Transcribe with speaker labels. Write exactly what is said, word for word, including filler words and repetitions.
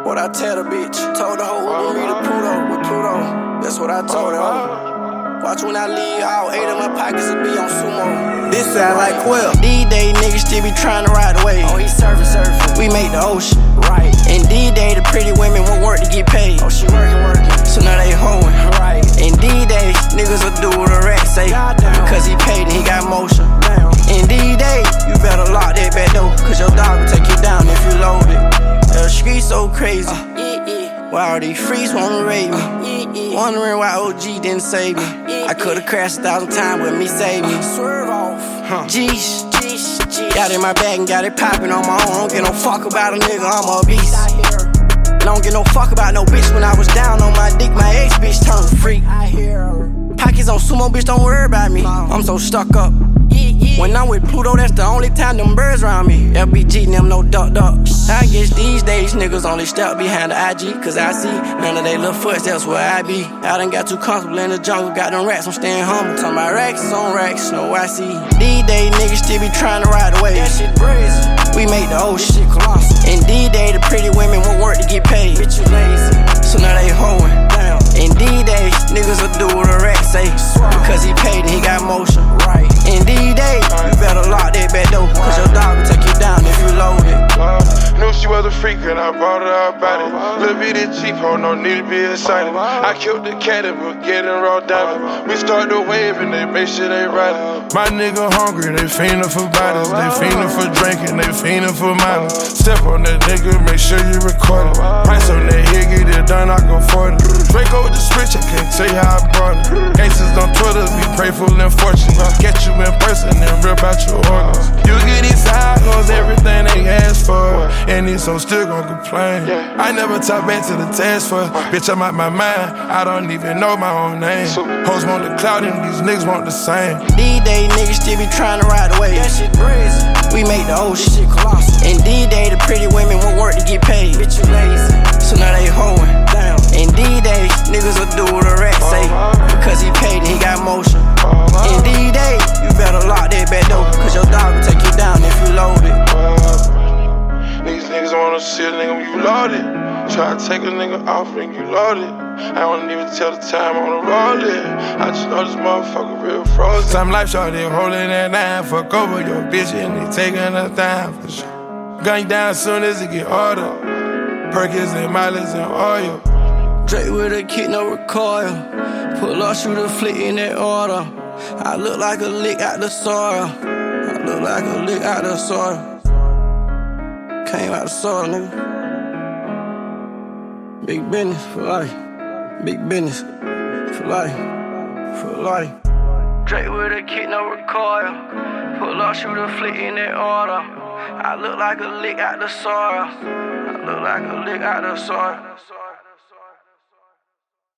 Speaker 1: What I tell the bitch, told the hoe Uber me to Pluto, with Pluto. That's what I told her. Watch when I leave, all eight of my pockets will be on sumo.
Speaker 2: This sound like Quill.
Speaker 1: D-Day niggas still be trying to ride away.
Speaker 2: Oh, he surfing, surfing.
Speaker 1: We make the ocean.
Speaker 2: Right.
Speaker 1: And D-Day, the pretty women won't work to get paid.
Speaker 2: Oh, she working, working.
Speaker 1: So now they hoeing.
Speaker 2: Right.
Speaker 1: And D-Day, niggas will do what a rat say.
Speaker 2: Goddamn.
Speaker 1: Because he paid and he got motion.
Speaker 2: Damn.
Speaker 1: And D-Day, you better lock that back door. Cause your dog will take you down if you load it. The street so crazy.
Speaker 2: Uh, yeah, yeah.
Speaker 1: Why all these freaks wanna raid me?
Speaker 2: Uh, yeah, yeah.
Speaker 1: Wondering why O G didn't save me.
Speaker 2: Uh, yeah,
Speaker 1: I could've crashed a thousand times, but me saved me.
Speaker 2: Uh, swerve off.
Speaker 1: Huh. Jeez.
Speaker 2: Jeez, jeez.
Speaker 1: Got in my bag and got it poppin' on my own. Don't get no fuck about a nigga, I'm a beast.
Speaker 2: I hear.
Speaker 1: Don't get no fuck about no bitch. When I was down on my dick, my ex bitch turned freak.
Speaker 2: I hear.
Speaker 1: Pockets on sumo, bitch, don't worry about me. I'm so stuck up.
Speaker 2: Yeah, yeah.
Speaker 1: When I'm with Pluto, that's the only time them birds round me. L B G, them no duck duck. I guess these days niggas only step behind the I G. Cause I see none of they little footsteps where I be. I done got too comfortable in the jungle, got them racks, I'm staying humble. Talking about racks on racks, no I see. D-Day niggas still be trying to ride away.
Speaker 2: That shit crazy.
Speaker 1: We make the ocean.
Speaker 2: This shit colossal.
Speaker 1: And D-Day, the pretty women won't work to get paid.
Speaker 2: Bitch, you lazy.
Speaker 1: So now they hoeing.
Speaker 2: Damn.
Speaker 1: And D-Day, niggas will do what a rat say. Cause he paid and he got motion.
Speaker 2: Right.
Speaker 1: And D-Day, you better lock that back door. Cause your dog will take you down if you load it.
Speaker 3: Uh, knew she was a freak and I brought her out about it. Little bit of cheap, ho, no need to be excited. I killed the cat and we're getting raw diamond. We start the wave and they make sure they ride it. My nigga hungry, they fiendin' for bodies. They fiendin' for drinking, they fiendin' for mileage. Step on that nigga, make sure you record it. Price on that here, get it done, I go for it. Draco with the switch, I can't tell you how I brought it. Gangsters on Twitter, be playful and fortunate. Get you in person and rip out your organs. You get inside, cause everything they ask for. And these hoes still gon' complain. I never talk back to the task force. Bitch, I'm out my mind, I don't even know my own name. Hoes want the clout and these niggas want the same.
Speaker 1: D-Day niggas still be trying to ride away.
Speaker 2: That shit crazy.
Speaker 1: We make the ocean.
Speaker 2: This shit colossal.
Speaker 1: And D-Day, the pretty women won't work to get paid.
Speaker 2: Bitch, you lazy.
Speaker 1: So now they hoeing.
Speaker 2: Damn.
Speaker 1: And D-Day, niggas will do what a rat say. Because he paid and he got motion. And D-Day, you better lock that back door. Cause your dog will take you down if you load it.
Speaker 3: These niggas wanna see a nigga when you loaded. Try to take a nigga off and you loaded. I don't even tell the time on the roll it. I just know this motherfucker real frozen. Some life short, they holding that nine. Fuck over your bitch and they taking her time for sure. Gun you down soon as it get harder. Perkins and mileage and oil.
Speaker 1: Drake with a kid, no recoil. Pull up, shoot a flick in that order. I look like a lick out the soil. I look like a lick out the soil. Came out the soil, nigga. Big business for life. Big business for life. For life. Drake with a kid, no recoil. Pull up, shoot a flick in that order. I look like a lick out the soil. I look like a lick out the soil.